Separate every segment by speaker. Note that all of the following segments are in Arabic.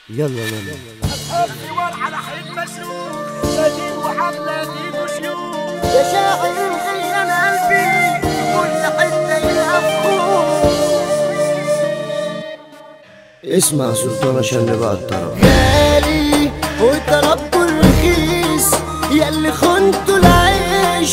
Speaker 1: يلا يلا
Speaker 2: الصور على حين مشروق شديد وحملة دين وشيوخ
Speaker 3: يا شاعر مخيل قلبي كل حتة يلقفوه.
Speaker 1: اسمع سلطان عشان نبقى الطرف
Speaker 3: غالي وطلبته الرخيص ياللي خنتوا العيش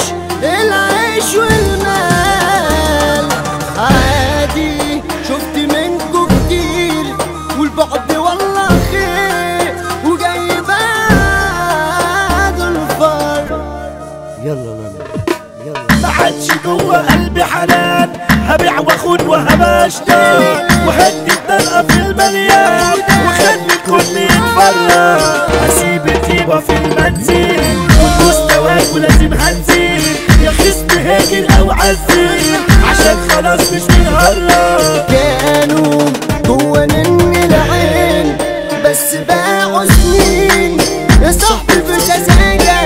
Speaker 3: والمال عادي. شفت منكوا كتير والبعد والله خير وجاي بعد الفرق.
Speaker 1: يلا يلا
Speaker 2: ما عادش جوه قلبي حنان هبيع واخد وهبشتري وهدي الطلقة في المليان وخلي الكل يتفرج. هسيب الطيبة في المنزل والمستوى ولازم هنزل يا خصم هاجر او عزل عشان خلاص مش بنهرج.
Speaker 3: كانوا جوا مني العين بس باعوا سنين يا صاحبي في سذاجة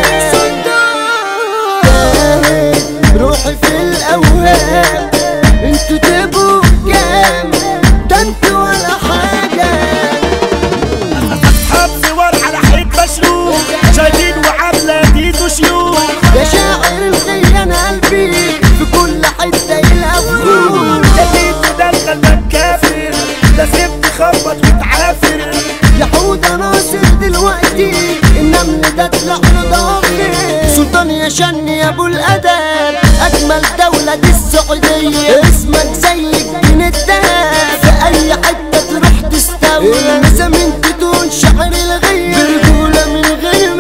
Speaker 3: روحي في الأوهام انتوا تبقوا كام ده انتوا ولا حاجة.
Speaker 2: اصحاب صور على حيط مشروق شايلين وعاملة دين وشيوخ
Speaker 3: يا شاعر الخيان قلبي في كل حتة يلقفوه.
Speaker 2: جديد تدخل باب كافر لازم تخبط وتعافر.
Speaker 3: يا حودة ناصر دلوقتي النمل ده طلع له ضافر. سلطان يا شن يا ابو الادب اجمل دولة دي السعودية اسمك زي الجن الدهب في اي حتة تروح تستولى. مسامين تدون شعر الغير برجولة من غير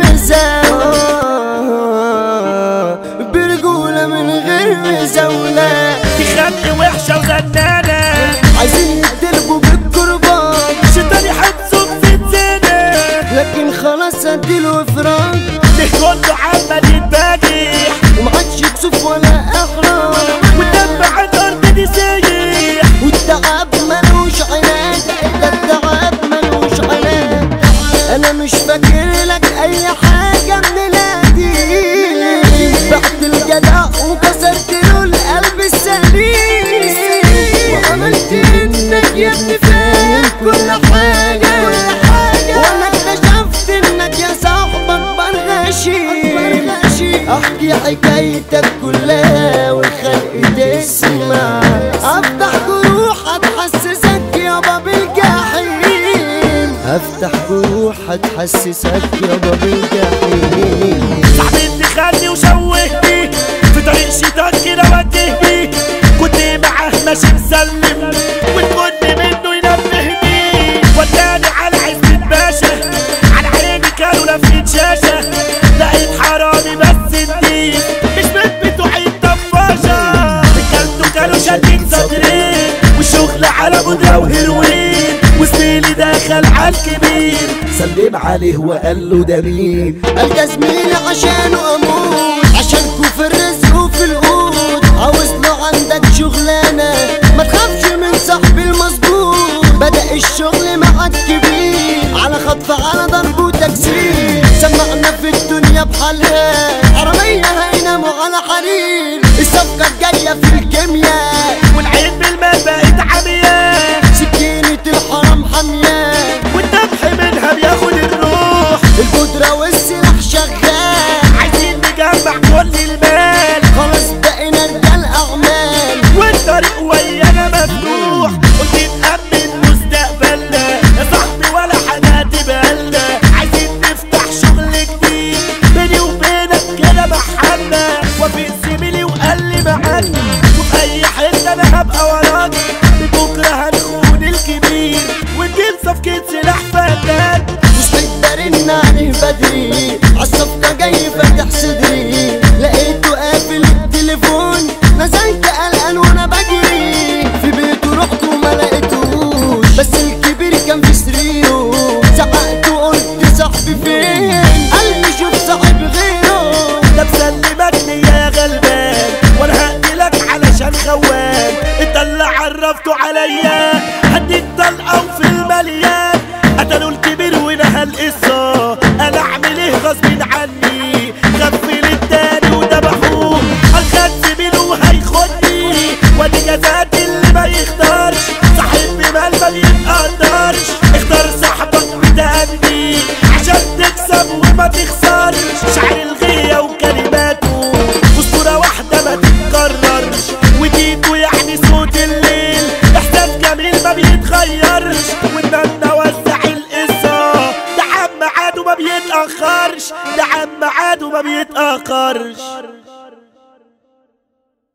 Speaker 3: مزاولة برجولة من غير مزاولة.
Speaker 2: تخلي وحشة وزنانة
Speaker 3: عايزين يتدربوا بالقربان
Speaker 2: شيطان يحبسوا في الزنا
Speaker 3: لكن خلاص اديله افراج
Speaker 2: ليه كله عمال يتباجح
Speaker 3: ومعادش كسوف ولا احراج
Speaker 2: والدم على الارض دي سايح
Speaker 3: والتعب ملوش عناد ده التعب ملوش عناد. انا مش فاكر لك اي حاجة من القديم بعت الجدع وكسرت له القلب السليم وعملت انك يا ابني فاهم كل حاجة وانا اكتشفت انك يا صاحبك برغشيم. احكي حكايتك كلها والخلق تسمع افتح جروح هتحسسك يابا بالجحيم. هفتح جروح هتحسسك يابا بالجحيم.
Speaker 2: صاحبي خدني وشوهني في طريق شيطان كده وجهني كنت معاه ماشي مسلم والكل منه ينبهني وداني على عزبة باشا على عيني كانوا لافين شاشة لقيت حرامي بس الدين مش من بتوعي الطفاشة رجالته كانوا شادين صدرين والشغل على بودرة وهيروين وزميلي دخل عالكبير سلم عليه وقال له ده مين.
Speaker 3: قال ده زميلي عشانه اموت عشانكوا في الرزق وفي القوت عاوز له عندك شغلانه ما تخافش من صاحبي المظبوط. بدأ الشغل معاك كبير على خطف على ضرب وتكسير سمعنا في الدنيا بحالها حرامية هيناموا على حرير. الصفقة الجاية في الكيمياء
Speaker 2: والعين بالمال بقت عمياء
Speaker 3: سكينة الحرام حامية
Speaker 2: والذبح منها بياخد الروح
Speaker 3: القدرة والسلاح شغال
Speaker 2: عايزين نجمع كل المال
Speaker 3: خلاص بقينا رجال اعمال
Speaker 2: والطريق ويانا مفتوح قلت نأمن مستقبلنا يا صاحبي ولا حاجة تبالنا عايزين نفتح شغل جديد بيني وبينك كده محلنا وفي زميلي وقال لي معاك وفي اي حتة انا هبقى وراك بكرة هنخون الكبير ونجيب صفقة سلاح فنان
Speaker 3: مش مقدرين عليه بدري عالصفقة جاي فاتح صدري لقيته قافل التليفون نزلت قلقان وانا بجري في بيته رحت وما لقيتوش بس الكبير كان في سريره زعقت وقلت صاحبي فين قال لي شوف صاحب غيره.
Speaker 2: ده بسلمك يا غلبان وانا هقتلك علشان خوان انت اللي عرفته عليا هديك طلقه وفي المليان قتلوا الكبير ونهى القصه انا اعمل ايه غصب عني غفل التاني وذبحوه الخد زميله وهيخدني وادي جزات اللي ما يختارش صاحب بمال ما بيتقدرش اختار صاحبك ده بيتأخرش، ده عم عاد وما بيتأخرش.